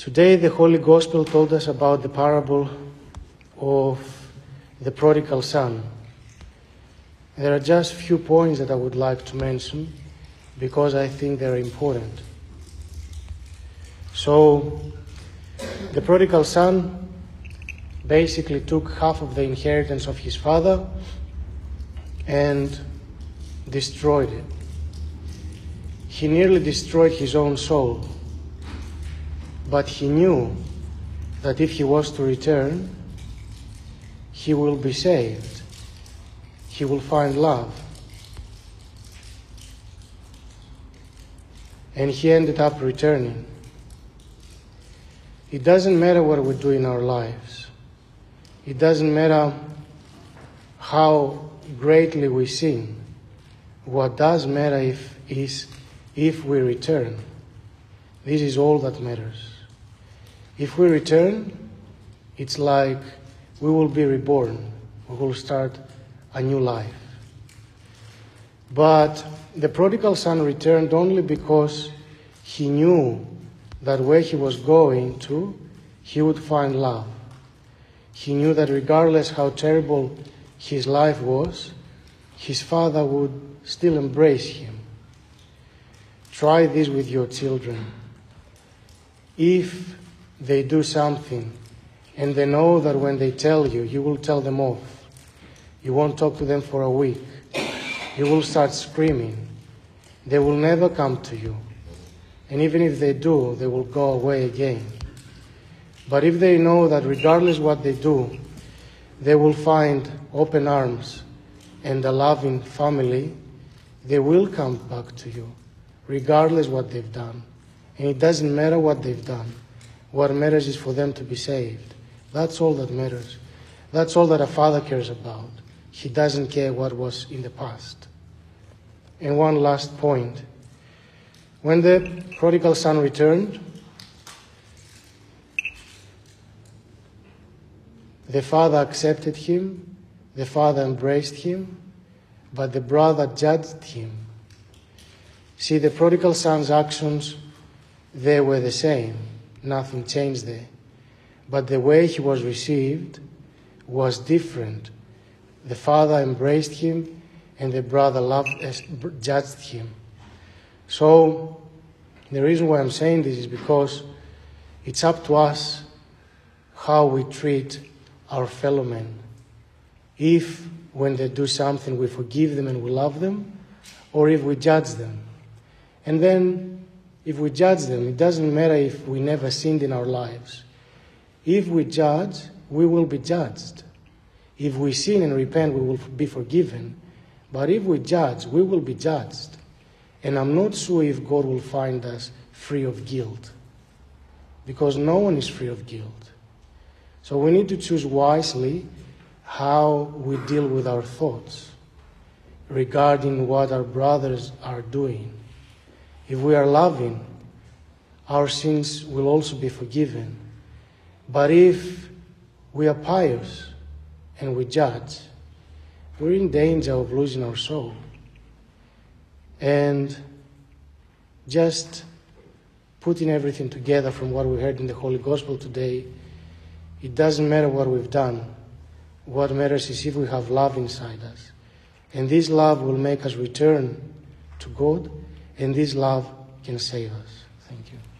Today the Holy Gospel told us about the parable of the prodigal son. There are just a few points that I would like to mention because I think they're important. So, the prodigal son basically took half of the inheritance of his father and destroyed it. He nearly destroyed his own soul, but he knew that if he was to return, he will be saved. He will find love. And he ended up returning. It doesn't matter what we do in our lives. It doesn't matter how greatly we sin. What does matter is if we return. This is all that matters. If we return, it's like we will be reborn. We will start a new life. But the prodigal son returned only because he knew that where he was going to, he would find love. He knew that regardless how terrible his life was, his father would still embrace him. Try this with your children. If they do something and they know that when they tell you, you will tell them off. You won't talk to them for a week. You will start screaming. They will never come to you. And even if they do, they will go away again. But if they know that regardless what they do, they will find open arms and a loving family, they will come back to you, regardless what they've done. And it doesn't matter what they've done. What matters is for them to be saved. That's all that matters. That's all that a father cares about. He doesn't care what was in the past. And one last point. When the prodigal son returned, the father accepted him, the father embraced him, but the brother judged him. See, the prodigal son's actions, they were the same. Nothing changed there. But the way he was received was different. The father embraced him and the brother judged him. So, the reason why I'm saying this is because it's up to us how we treat our fellow men. If, when they do something, we forgive them and we love them, or if we judge them. And then, if we judge them, it doesn't matter if we never sinned in our lives. If we judge, we will be judged. If we sin and repent, we will be forgiven. But if we judge, we will be judged. And I'm not sure if God will find us free of guilt, because no one is free of guilt. So we need to choose wisely how we deal with our thoughts regarding what our brothers are doing. If we are loving, our sins will also be forgiven. But if we are pious and we judge, we're in danger of losing our soul. And just putting everything together from what we heard in the Holy Gospel today, it doesn't matter what we've done. What matters is if we have love inside us. And this love will make us return to God, and this love can save us. Thank you.